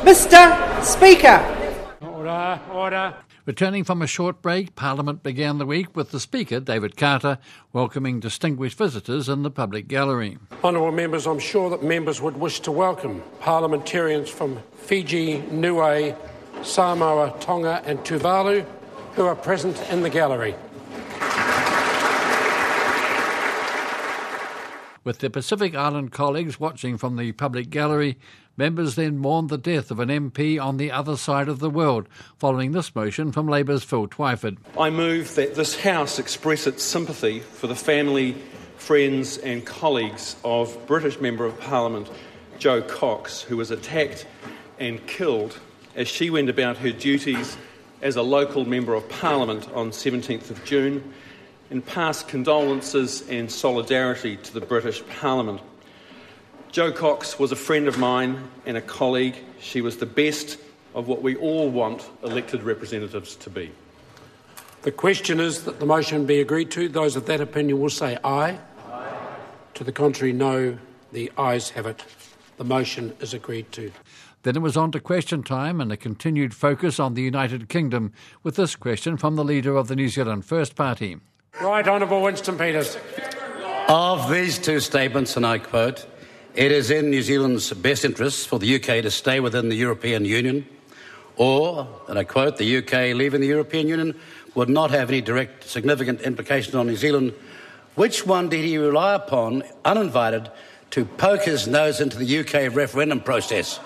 Mr. Speaker. Order. Returning from a short break, Parliament began the week with the Speaker, David Carter, welcoming distinguished visitors in the public gallery. Honourable members, I'm sure that members would wish to welcome parliamentarians from Fiji, Niue, Samoa, Tonga and Tuvalu who are present in the gallery. With their Pacific Island colleagues watching from the public gallery, members then mourned the death of an MP on the other side of the world, following this motion from Labour's Phil Twyford. I move that this House express its sympathy for the family, friends and colleagues of British Member of Parliament Jo Cox, who was attacked and killed as she went about her duties as a local Member of Parliament on 17th of June, and pass condolences and solidarity to the British Parliament. Jo Cox was a friend of mine and a colleague. She was the best of what we all want elected representatives to be. The question is that the motion be agreed to. Those of that opinion will say aye. Aye. To the contrary, no. The ayes have it. The motion is agreed to. Then it was on to question time and a continued focus on the United Kingdom with this question from the leader of the New Zealand First Party. Right, Honourable Winston Peters. Of these two statements, and I quote, "It is in New Zealand's best interests for the UK to stay within the European Union," or, and I quote, "the UK leaving the European Union would not have any direct significant implications on New Zealand," which one did he rely upon, uninvited, to poke his nose into the UK referendum process?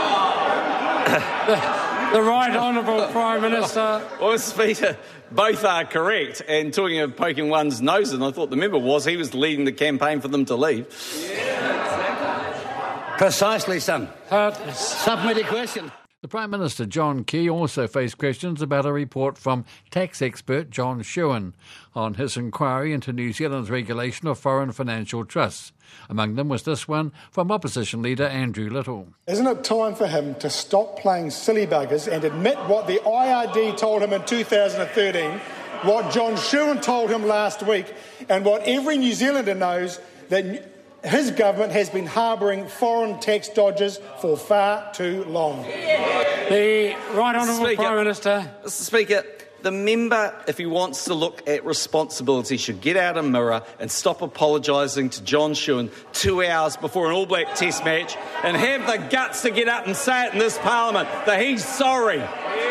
The Right Honourable Prime Minister. Well, Speaker, both are correct. And talking of poking one's nose in, I thought the member he was leading the campaign for them to leave. Yeah, exactly. Precisely, son. Subcommittee question. The Prime Minister, John Key, also faced questions about a report from tax expert John Shewan on his inquiry into New Zealand's regulation of foreign financial trusts. Among them was this one from Opposition Leader Andrew Little. Isn't it time for him to stop playing silly buggers and admit what the IRD told him in 2013, what John Shewan told him last week, and what every New Zealander knows, that his government has been harbouring foreign tax dodgers for far too long? The Right Honourable Prime Minister. Mr. Speaker, the member, if he wants to look at responsibility, should get out a mirror and stop apologising to John Shewan 2 hours before an All Black Test match and have the guts to get up and say it in this Parliament that he's sorry.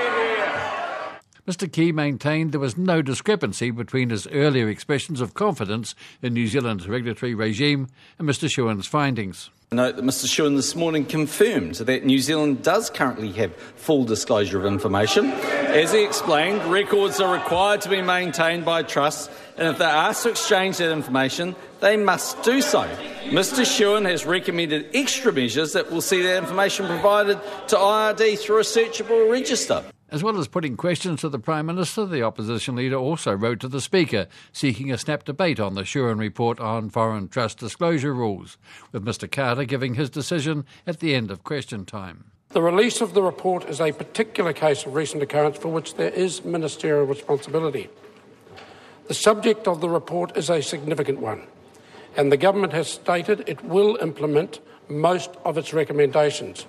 Mr Key maintained there was no discrepancy between his earlier expressions of confidence in New Zealand's regulatory regime and Mr Shewan's findings. I note that Mr Shewan this morning confirmed that New Zealand does currently have full disclosure of information. As he explained, records are required to be maintained by trusts, and if they are asked to exchange that information, they must do so. Mr Shewan has recommended extra measures that will see that information provided to IRD through a searchable register. As well as putting questions to the Prime Minister, the Opposition Leader also wrote to the Speaker, seeking a snap debate on the Shewan report on foreign trust disclosure rules, with Mr Carter giving his decision at the end of question time. The release of the report is a particular case of recent occurrence for which there is ministerial responsibility. The subject of the report is a significant one, and the Government has stated it will implement most of its recommendations.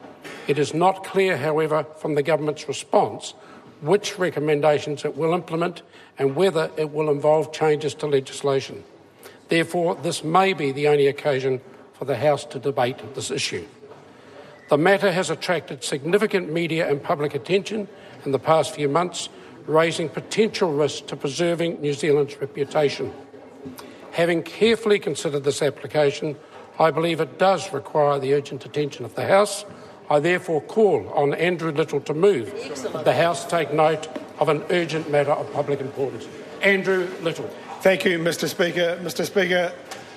It is not clear, however, from the Government's response which recommendations it will implement and whether it will involve changes to legislation. Therefore, this may be the only occasion for the House to debate this issue. The matter has attracted significant media and public attention in the past few months, raising potential risks to preserving New Zealand's reputation. Having carefully considered this application, I believe it does require the urgent attention of the House. I therefore call on Andrew Little to move that the House take note of an urgent matter of public importance. Andrew Little. Thank you, Mr Speaker. Mr Speaker,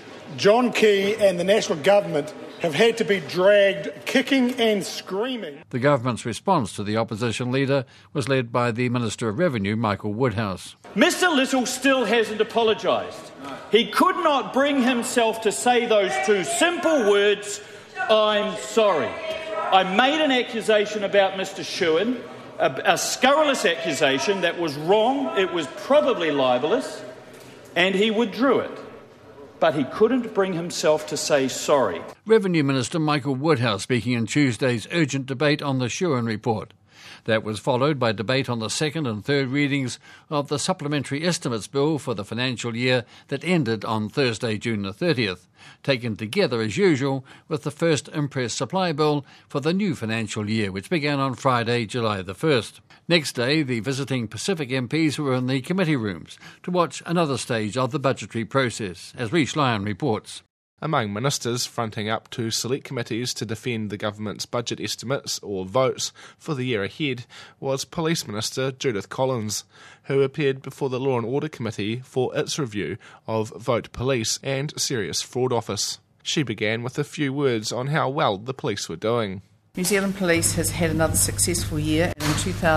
John Key and the National Government have had to be dragged kicking and screaming. The Government's response to the Opposition Leader was led by the Minister of Revenue, Michael Woodhouse. Mr Little still hasn't apologised. He could not bring himself to say those two simple words, "I'm sorry." I made an accusation about Mr Shewan, a scurrilous accusation that was wrong, it was probably libellous, and he withdrew it. but he couldn't bring himself to say sorry. Revenue Minister Michael Woodhouse speaking in Tuesday's urgent debate on the Shewan report. That was followed by debate on the second and third readings of the Supplementary Estimates Bill for the financial year that ended on Thursday, June the 30th, taken together as usual with the first Impress Supply Bill for the new financial year, which began on Friday, July the 1st. Next day, the visiting Pacific MPs were in the committee rooms to watch another stage of the budgetary process, as Rhys Lyon reports. Among ministers fronting up to select committees to defend the government's budget estimates or votes for the year ahead was Police Minister Judith Collins, who appeared before the Law and Order Committee for its review of Vote Police and Serious Fraud Office. She began with a few words on how well the police were doing. New Zealand Police has had another successful year, and in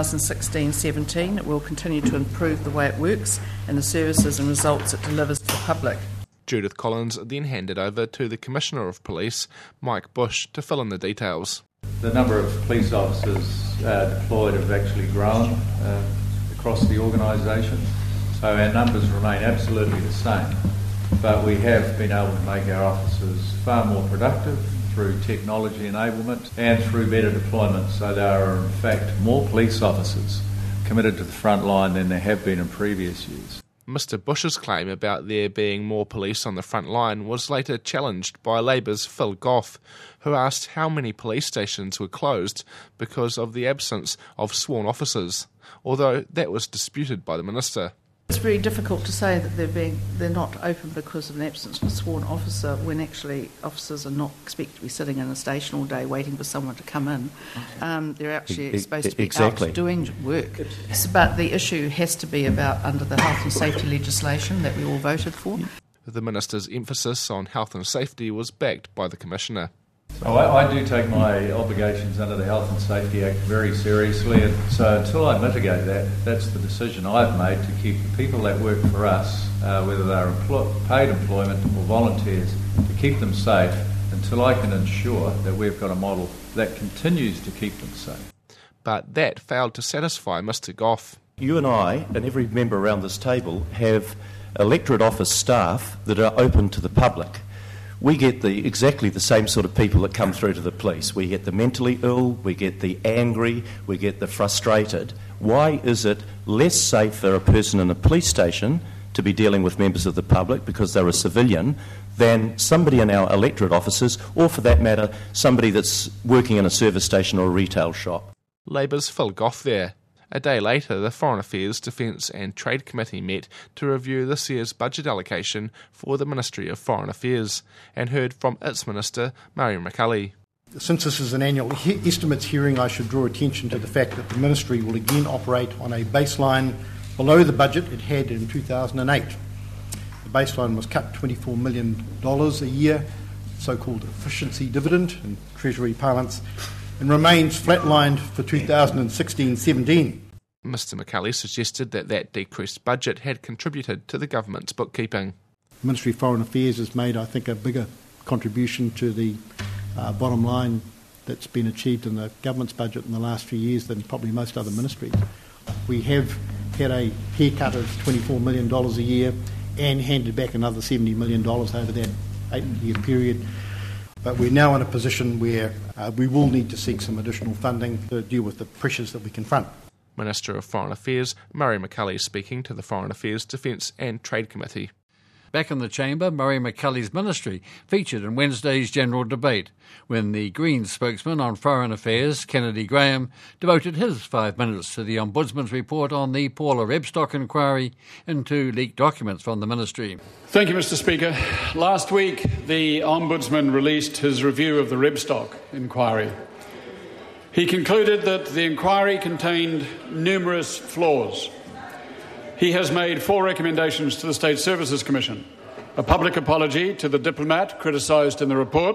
2016-17 it will continue to improve the way it works and the services and results it delivers to the public. Judith Collins then handed over to the Commissioner of Police, Mike Bush, to fill in the details. The number of police officers deployed have actually grown across the organisation, so our numbers remain absolutely the same, but we have been able to make our officers far more productive through technology enablement and through better deployment, so there are in fact more police officers committed to the front line than there have been in previous years. Mr Bush's claim about there being more police on the front line was later challenged by Labour's Phil Goff, who asked how many police stations were closed because of the absence of sworn officers, although that was disputed by the minister. It's very difficult to say that they're not open because of an absence of a sworn officer when actually officers are not expected to be sitting in a station all day waiting for someone to come in. They're actually supposed to be out doing work. But the issue has to be about under the health and safety legislation that we all voted for. The minister's emphasis on health and safety was backed by the Commissioner. So I do take my obligations under the Health and Safety Act very seriously, and so until I mitigate that, that's the decision I've made to keep the people that work for us, whether they're paid employment or volunteers, to keep them safe until I can ensure that we've got a model that continues to keep them safe. But that failed to satisfy Mr Goff. You and I, and every member around this table, have electorate office staff that are open to the public. We get exactly the same sort of people that come through to the police. We get the mentally ill, we get the angry, we get the frustrated. Why is it less safe for a person in a police station to be dealing with members of the public because they're a civilian than somebody in our electorate offices, or for that matter, somebody that's working in a service station or a retail shop? Labour's Phil Goff there. A day later, the Foreign Affairs, Defence and Trade Committee met to review this year's budget allocation for the Ministry of Foreign Affairs and heard from its Minister, Murray McCully. Since this is an annual estimates hearing, I should draw attention to the fact that the Ministry will again operate on a baseline below the budget it had in 2008. The baseline was cut $24 million a year, so-called efficiency dividend in Treasury parlance, and remains flatlined for 2016-17. Mr McCully suggested that decreased budget had contributed to the government's bookkeeping. The Ministry of Foreign Affairs has made, I think, a bigger contribution to the bottom line that's been achieved in the government's budget in the last few years than probably most other ministries. We have had a haircut of $24 million a year and handed back another $70 million over that 8-year period. But we're now in a position where we will need to seek some additional funding to deal with the pressures that we confront. Minister of Foreign Affairs, Murray McCully, speaking to the Foreign Affairs, Defence and Trade Committee. Back in the chamber, Murray McCully's ministry featured in Wednesday's general debate, when the Greens spokesman on Foreign Affairs, Kennedy Graham, devoted his 5 minutes to the Ombudsman's report on the Paula Rebstock inquiry into leaked documents from the ministry. Thank you, Mr Speaker. Last week, the Ombudsman released his review of the Rebstock inquiry. He concluded that the inquiry contained numerous flaws. He has made 4 recommendations to the State Services Commission: a public apology to the diplomat criticised in the report,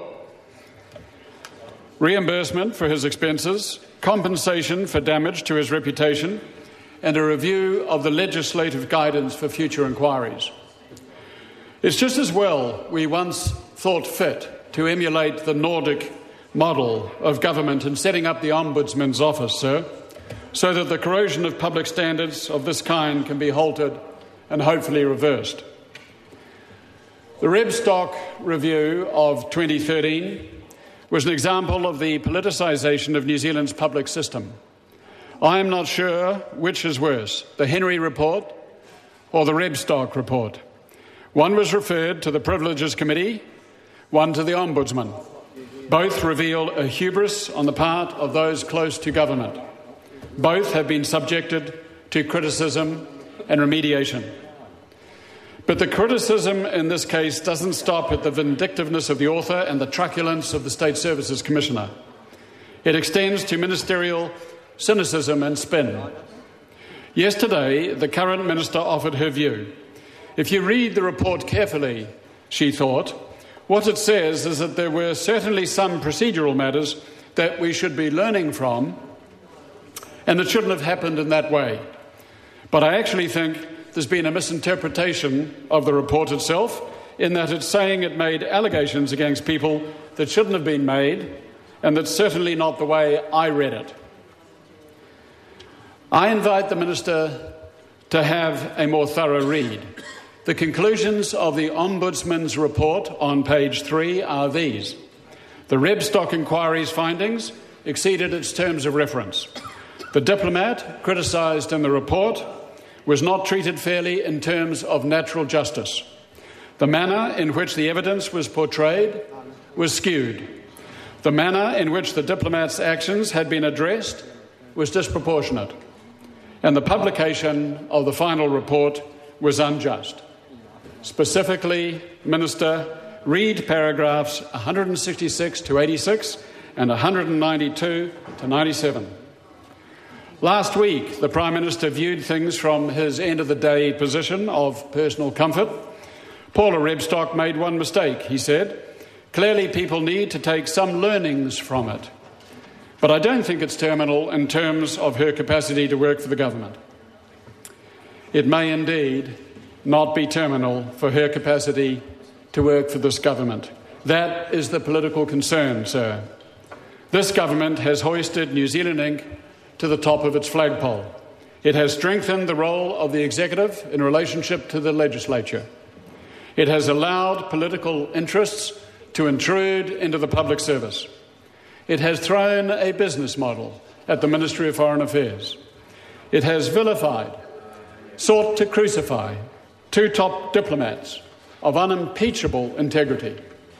reimbursement for his expenses, compensation for damage to his reputation, and a review of the legislative guidance for future inquiries. It's just as well we once thought fit to emulate the Nordic model of government in setting up the Ombudsman's office, sir, so that the corrosion of public standards of this kind can be halted and hopefully reversed. The Rebstock review of 2013 was an example of the politicisation of New Zealand's public system. I am not sure which is worse, the Henry Report or the Rebstock Report. One was referred to the Privileges Committee, one to the Ombudsman. Both reveal a hubris on the part of those close to government. Both have been subjected to criticism and remediation. But the criticism in this case doesn't stop at the vindictiveness of the author and the truculence of the State Services Commissioner. It extends to ministerial cynicism and spin. Yesterday, the current minister offered her view. If you read the report carefully, she thought, what it says is that there were certainly some procedural matters that we should be learning from, and it shouldn't have happened in that way. But I actually think there's been a misinterpretation of the report itself, in that it's saying it made allegations against people that shouldn't have been made, and that's certainly not the way I read it. I invite the Minister to have a more thorough read. The conclusions of the Ombudsman's report on page 3 are these. The Rebstock inquiry's findings exceeded its terms of reference. The diplomat, criticised in the report, was not treated fairly in terms of natural justice. The manner in which the evidence was portrayed was skewed. The manner in which the diplomat's actions had been addressed was disproportionate. And the publication of the final report was unjust. Specifically, Minister, read paragraphs 166 to 86 and 192 to 97. Last week, the Prime Minister viewed things from his end-of-the-day position of personal comfort. Paula Rebstock made one mistake, he said. Clearly, people need to take some learnings from it. But I don't think it's terminal in terms of her capacity to work for the government. It may indeed not be terminal for her capacity to work for this government. That is the political concern, sir. This government has hoisted New Zealand Inc. to the top of its flagpole. It has strengthened the role of the executive in relationship to the legislature. It has allowed political interests to intrude into the public service. It has thrown a business model at the Ministry of Foreign Affairs. It has vilified, sought to crucify two top diplomats of unimpeachable integrity.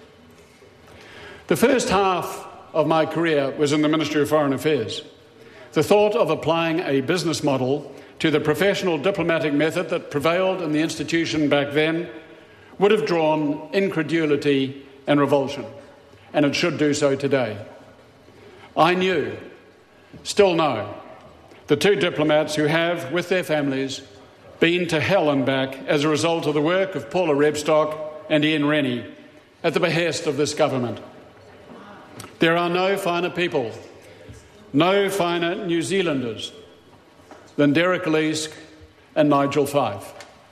The first half of my career was in the Ministry of Foreign Affairs. The thought of applying a business model to the professional diplomatic method that prevailed in the institution back then would have drawn incredulity and revulsion, and it should do so today. I knew, still know, the two diplomats who have, with their families, been to hell and back as a result of the work of Paula Rebstock and Ian Rennie at the behest of this government. There are no finer people, no finer New Zealanders than Derek Leask and Nigel Fife.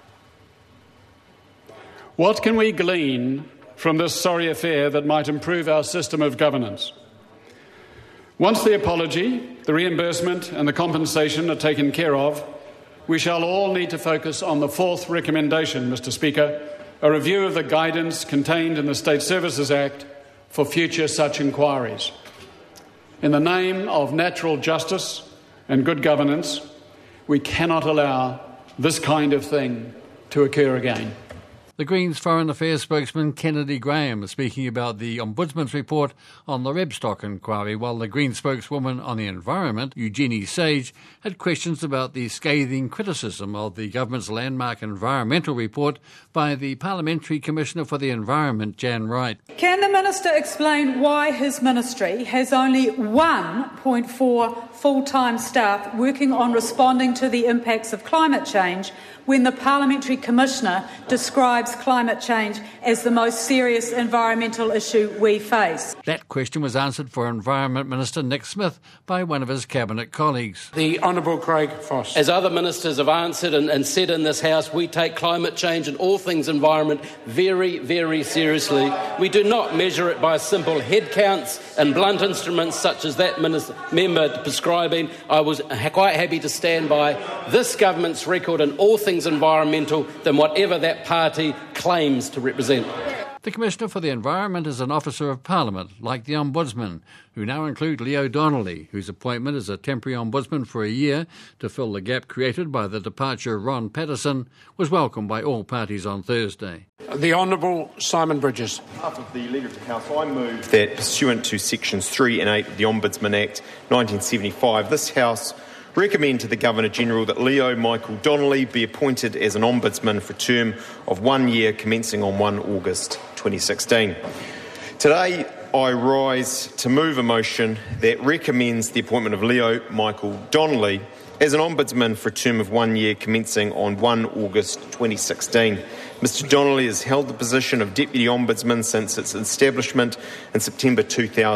What can we glean from this sorry affair that might improve our system of governance? Once the apology, the reimbursement and the compensation are taken care of, we shall all need to focus on the fourth recommendation, Mr. Speaker, a review of the guidance contained in the State Services Act for future such inquiries. In the name of natural justice and good governance, we cannot allow this kind of thing to occur again. The Greens Foreign Affairs spokesman Kennedy Graham was speaking about the Ombudsman's report on the Rebstock inquiry, while the Greens spokeswoman on the environment, Eugenie Sage, had questions about the scathing criticism of the government's landmark environmental report by the Parliamentary Commissioner for the Environment, Jan Wright. Can the Minister explain why his ministry has only 1.4 full-time staff working on responding to the impacts of climate change when the Parliamentary Commissioner describes climate change as the most serious environmental issue we face? That question was answered for Environment Minister Nick Smith by one of his Cabinet colleagues. The Honourable Craig Foss. As other ministers have answered and said in this House, we take climate change and all things environment very, very seriously. We do not measure it by simple head counts and blunt instruments such as that member prescribing. I was quite happy to stand by this government's record in all things environmental than whatever that party Donnelly claims to represent. The Commissioner for the Environment is an officer of Parliament, like the Ombudsman, who now include Leo Donnelly, whose appointment as a temporary Ombudsman for a year to fill the gap created by the departure of Ron Paterson was welcomed by all parties on Thursday. The Honourable Simon Bridges. On behalf of the Leader of the Council, I move that, pursuant to Sections 3 and 8 of the Ombudsman Act 1975, this House recommend to the Governor-General that Leo Michael Donnelly be appointed as an Ombudsman for a term of 1 year commencing on 1 August 2016. Today, I rise to move a motion that recommends the appointment of Leo Michael Donnelly as an Ombudsman for a term of 1 year commencing on 1 August 2016. Mr Donnelly has held the position of Deputy Ombudsman since its establishment in September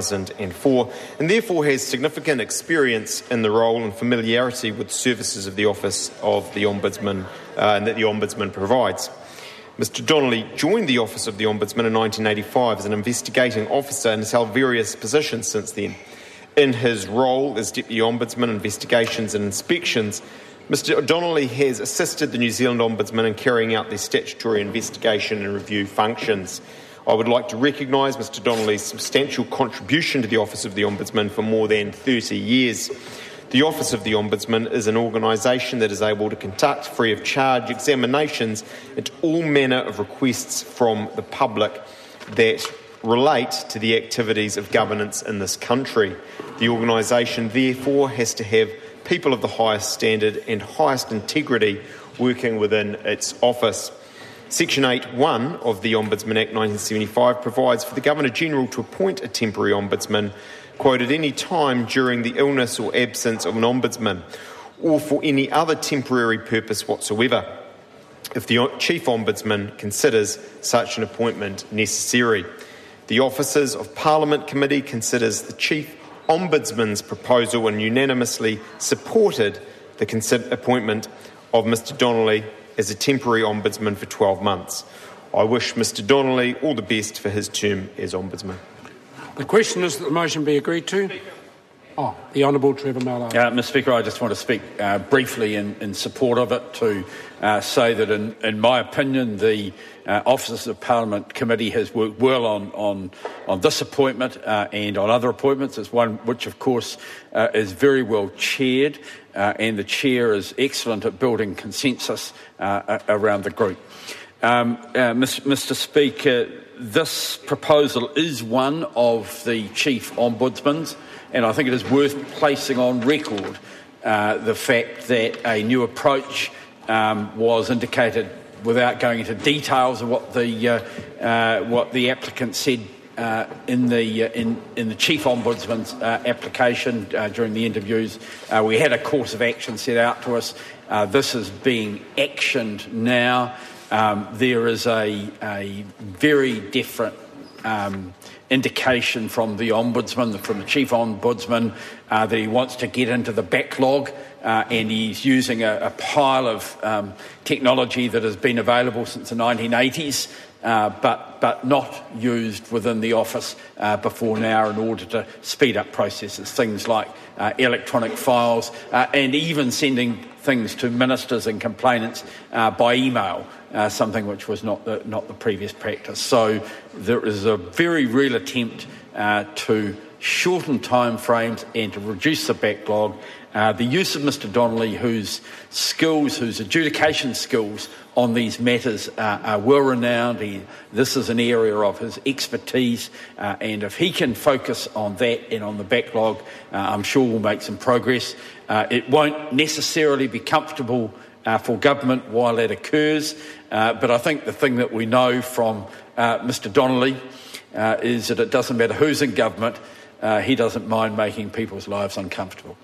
2004 and therefore has significant experience in the role and familiarity with services of the Office of the Ombudsman that the Ombudsman provides. Mr Donnelly joined the Office of the Ombudsman in 1985 as an investigating officer and has held various positions since then. In his role as Deputy Ombudsman, investigations and inspections, Mr Donnelly has assisted the New Zealand Ombudsman in carrying out their statutory investigation and review functions. I would like to recognise Mr Donnelly's substantial contribution to the Office of the Ombudsman for more than 30 years. The Office of the Ombudsman is an organisation that is able to conduct free of charge examinations into all manner of requests from the public that relate to the activities of governance in this country. The organisation therefore has to have people of the highest standard and highest integrity working within its office. Section 8.1 of the Ombudsman Act 1975 provides for the Governor-General to appoint a temporary Ombudsman, quote, at any time during the illness or absence of an Ombudsman, or for any other temporary purpose whatsoever, if the Chief Ombudsman considers such an appointment necessary. The Officers of Parliament Committee considers the Chief Ombudsman's proposal and unanimously supported the appointment of Mr Donnelly as a temporary Ombudsman for 12 months. I wish Mr Donnelly all the best for his term as Ombudsman. The question is that the motion be agreed to. The Honourable Trevor Mallard. Mr Speaker, I just want to speak briefly in support of it to say that in my opinion the Officers of Parliament Committee has worked well on this appointment and on other appointments. It's one which of course is very well chaired and the chair is excellent at building consensus around the group. Mr Speaker, this proposal is one of the Chief Ombudsman's, and I think it is worth placing on record the fact that a new approach was indicated without going into details of what the applicant said in the Chief Ombudsman's application during the interviews. We had a course of action set out to us. This is being actioned now. There is a very different indication from the Ombudsman, from the Chief Ombudsman, that he wants to get into the backlog and he's using a pile of technology that has been available since the 1980s but not used within the office before now in order to speed up processes, things like electronic files and even sending things to ministers and complainants by email, something which was not the previous practice. So there is a very real attempt to shorten timeframes and to reduce the backlog. The use of Mr Donnelly, whose adjudication skills on these matters are well renowned. This is an area of his expertise, and if he can focus on that and on the backlog, I'm sure we'll make some progress. It won't necessarily be comfortable for government while that occurs, but I think the thing that we know from Mr Donnelly is that it doesn't matter who's in government, he doesn't mind making people's lives uncomfortable.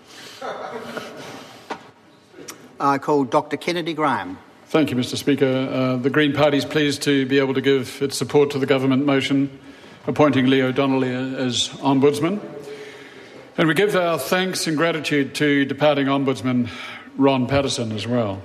I call Dr Kennedy Graham. Thank you, Mr Speaker. The Green Party is pleased to be able to give its support to the government motion appointing Leo Donnelly as Ombudsman. And we give our thanks and gratitude to departing Ombudsman Ron Paterson as well.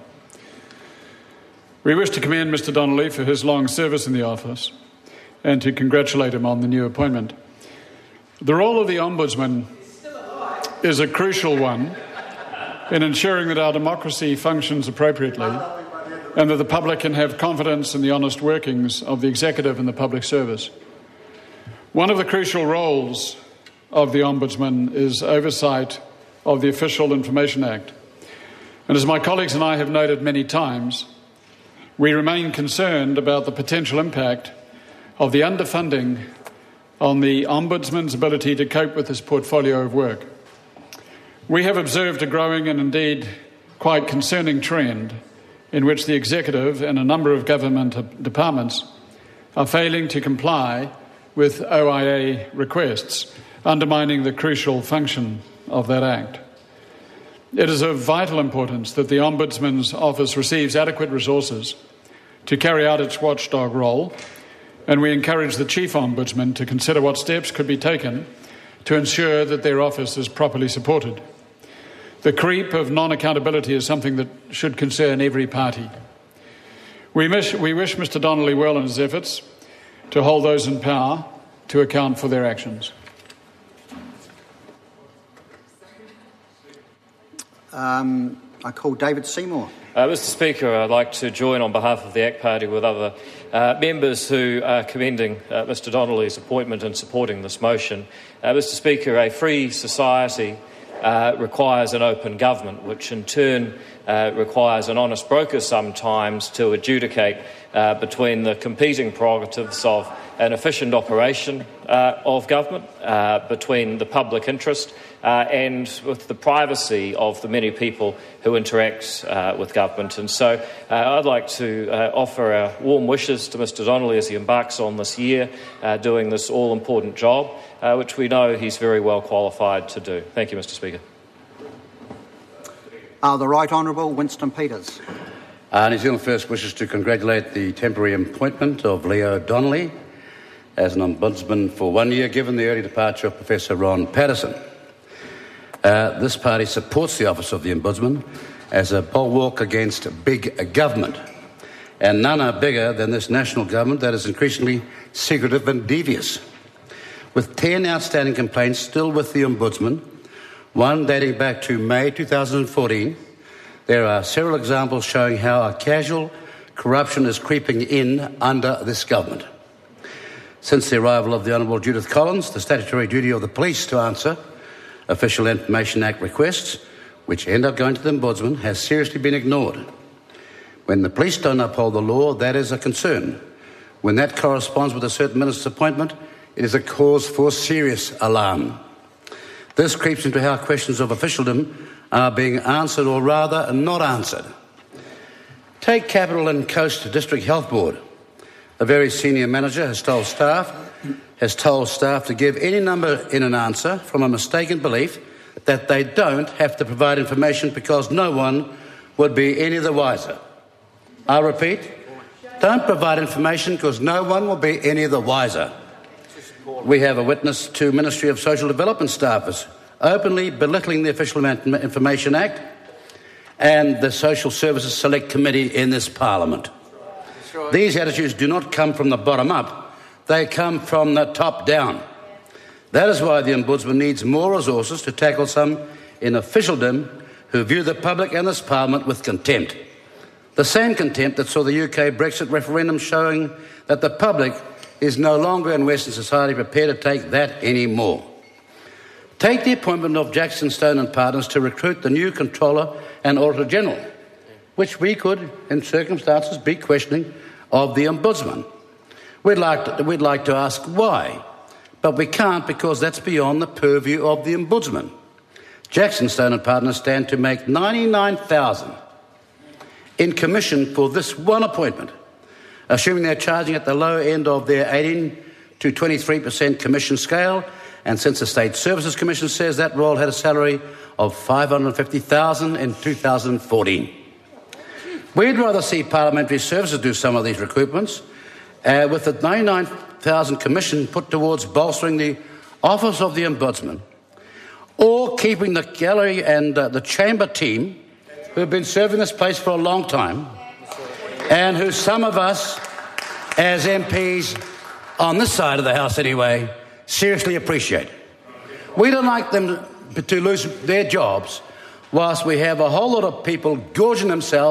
We wish to commend Mr Donnelly for his long service in the office and to congratulate him on the new appointment. The role of the Ombudsman is a crucial one in ensuring that our democracy functions appropriately and that the public can have confidence in the honest workings of the executive and the public service. One of the crucial roles of the Ombudsman is oversight of the Official Information Act. And as my colleagues and I have noted many times, we remain concerned about the potential impact of the underfunding on the Ombudsman's ability to cope with this portfolio of work. We have observed a growing and indeed quite concerning trend in which the executive and a number of government departments are failing to comply with OIA requests, undermining the crucial function of that Act. It is of vital importance that the Ombudsman's Office receives adequate resources to carry out its watchdog role, and we encourage the Chief Ombudsman to consider what steps could be taken to ensure that their office is properly supported. The creep of non-accountability is something that should concern every party. We wish Mr Donnelly well in his efforts to hold those in power to account for their actions. I call David Seymour. Mr Speaker, I'd like to join on behalf of the ACT Party with other members who are commending Mr Donnelly's appointment and supporting this motion. Mr Speaker, a free society requires an open government, which in turn requires an honest broker sometimes to adjudicate between the competing prerogatives of an efficient operation of government, between the public interest and with the privacy of the many people who interact with government. And so I'd like to offer our warm wishes to Mr Donnelly as he embarks on this year, doing this all-important job, which we know he's very well qualified to do. Thank you, Mr Speaker. The Right Honourable Winston Peters. New Zealand First wishes to congratulate the temporary appointment of Leo Donnelly as an Ombudsman for 1 year, given the early departure of Professor Ron Patterson. This party supports the office of the Ombudsman as a bulwark against big government, and none are bigger than this national government that is increasingly secretive and devious. With 10 outstanding complaints still with the Ombudsman, one dating back to May 2014, there are several examples showing how a casual corruption is creeping in under this government. Since the arrival of the Honourable Judith Collins, the statutory duty of the police to answer Official Information Act requests, which end up going to the Ombudsman, has seriously been ignored. When the police don't uphold the law, that is a concern. When that corresponds with a certain minister's appointment, it is a cause for serious alarm. This creeps into how questions of officialdom are being answered, or rather not answered. Take Capital and Coast District Health Board. A very senior manager has told staff to give any number in an answer from a mistaken belief that they don't have to provide information because no one would be any the wiser. I repeat, don't provide information because no one will be any the wiser. We have a witness to Ministry of Social Development staffers openly belittling the Official Information Act and the Social Services Select Committee in this Parliament. These attitudes do not come from the bottom up, they come from the top down. That is why the Ombudsman needs more resources to tackle some in officialdom who view the public and this Parliament with contempt. The same contempt that saw the UK Brexit referendum showing that the public is no longer in Western society prepared to take that anymore. Take the appointment of Jackson Stone and Partners to recruit the new Controller and Auditor General, which we could, in circumstances, be questioning of the Ombudsman. We'd like to ask why, but we can't because that's beyond the purview of the Ombudsman. Jackson Stone and Partners stand to make $99,000 in commission for this one appointment, assuming they're charging at the low end of their 18 to 23% commission scale, and since the State Services Commission says that role had a salary of $550,000 in 2014. We'd rather see Parliamentary Services do some of these recruitments, with the $99,000 commission put towards bolstering the office of the Ombudsman, or keeping the gallery and the chamber team who have been serving this place for a long time, and who some of us, as MPs on this side of the House anyway, seriously appreciate. We don't like them to lose their jobs whilst we have a whole lot of people gorging themselves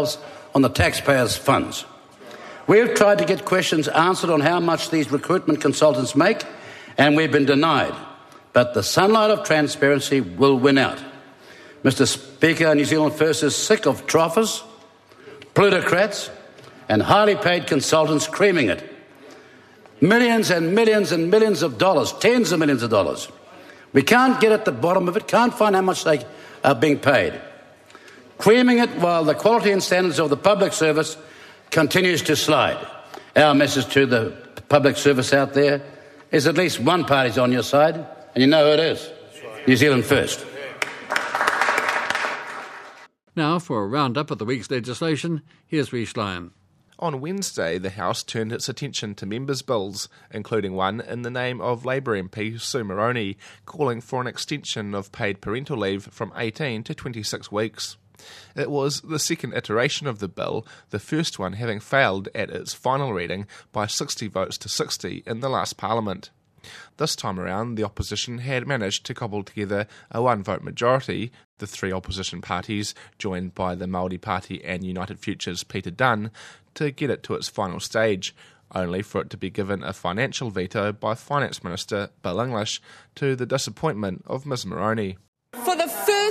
on the taxpayers' funds. We've tried to get questions answered on how much these recruitment consultants make, and we've been denied. But the sunlight of transparency will win out. Mr. Speaker, New Zealand First is sick of troffers, plutocrats, and highly paid consultants creaming it. Millions and millions and millions of dollars, tens of millions of dollars. We can't get at the bottom of it, can't find how much they are being paid. Creaming it while the quality and standards of the public service continues to slide. Our message to the public service out there is at least one party's on your side, and you know who it is. New Zealand First. Now for a roundup of the week's legislation, here's Rhys Lyon. On Wednesday, the House turned its attention to members' bills, including one in the name of Labour MP Sue Moroney, calling for an extension of paid parental leave from 18 to 26 weeks. It was the second iteration of the bill, the first one having failed at its final reading by 60 votes to 60 in the last Parliament. This time around, the opposition had managed to cobble together a one-vote majority, the three opposition parties, joined by the Māori Party and United Future's Peter Dunn, to get it to its final stage, only for it to be given a financial veto by Finance Minister Bill English, to the disappointment of Ms Moroney. For the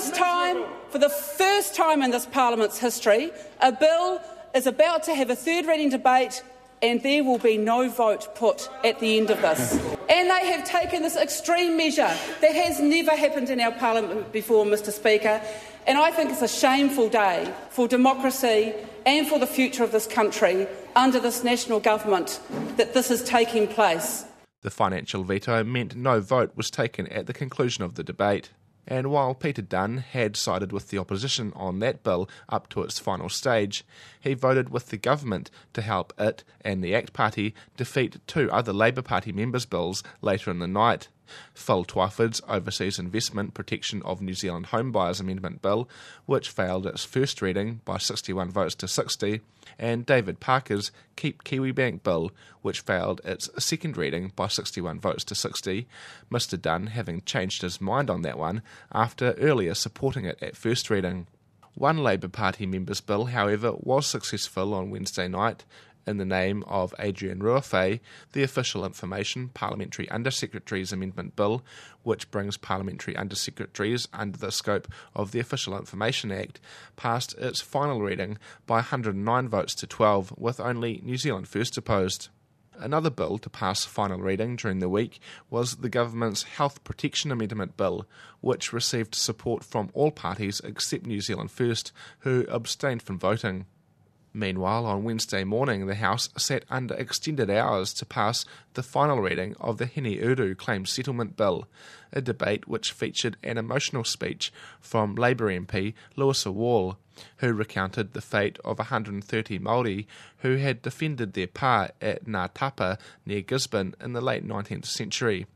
first time in this Parliament's history, a bill is about to have a third reading debate and there will be no vote put at the end of this. And they have taken this extreme measure that has never happened in our Parliament before, Mr Speaker, and I think it's a shameful day for democracy and for the future of this country under this national government that this is taking place. The financial veto meant no vote was taken at the conclusion of the debate. And while Peter Dunn had sided with the opposition on that bill up to its final stage, he voted with the government to help it and the ACT Party defeat two other Labour Party members' bills later in the night. Phil Twyford's Overseas Investment Protection of New Zealand Homebuyers Amendment Bill, which failed its first reading by 61 votes to 60, and David Parker's Keep Kiwibank Bill, which failed its second reading by 61 votes to 60, Mr Dunn having changed his mind on that one after earlier supporting it at first reading. One Labour Party member's bill, however, was successful on Wednesday night, in the name of Adrian Ruafei, the Official Information Parliamentary Undersecretaries Amendment Bill, which brings parliamentary undersecretaries under the scope of the Official Information Act, passed its final reading by 109 votes to 12, with only New Zealand First opposed. Another bill to pass final reading during the week was the government's Health Protection Amendment Bill, which received support from all parties except New Zealand First, who abstained from voting. Meanwhile, on Wednesday morning, the House sat under extended hours to pass the final reading of the Hene Uru Claims Settlement Bill, a debate which featured an emotional speech from Labour MP Lewisa Wall, who recounted the fate of 130 Māori who had defended their pā at Ngā Tapa near Gisborne in the late 19th century.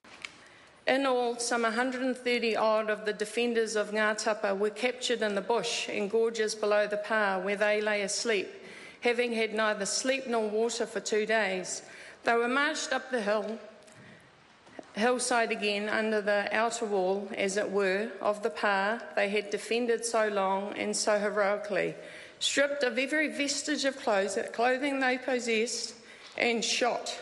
In all, some 130-odd of the defenders of Ngā Tapa were captured in the bush in gorges below the pā where they lay asleep, having had neither sleep nor water for 2 days. They were marched up the hillside again under the outer wall, as it were, of the pā they had defended so long and so heroically, stripped of every vestige of clothing they possessed, and shot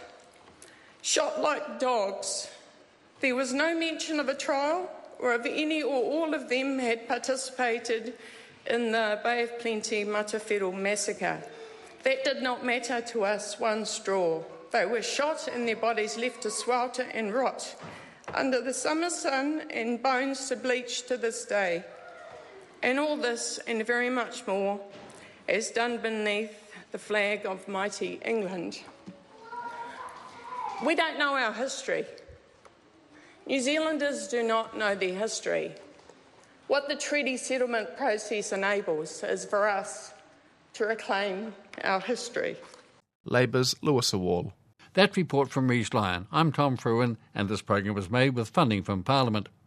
like dogs. There was no mention of a trial or of any or all of them had participated in the Bay of Plenty Matawhero massacre. That did not matter to us one straw. They were shot and their bodies left to swelter and rot under the summer sun and bones to bleach to this day. And all this and very much more is done beneath the flag of mighty England. We don't know our history. New Zealanders do not know their history. What the treaty settlement process enables is for us to reclaim our history. Labour's Lewisa Wall. That report from Rhys Lyon. I'm Tom Fruin, and this program was made with funding from Parliament.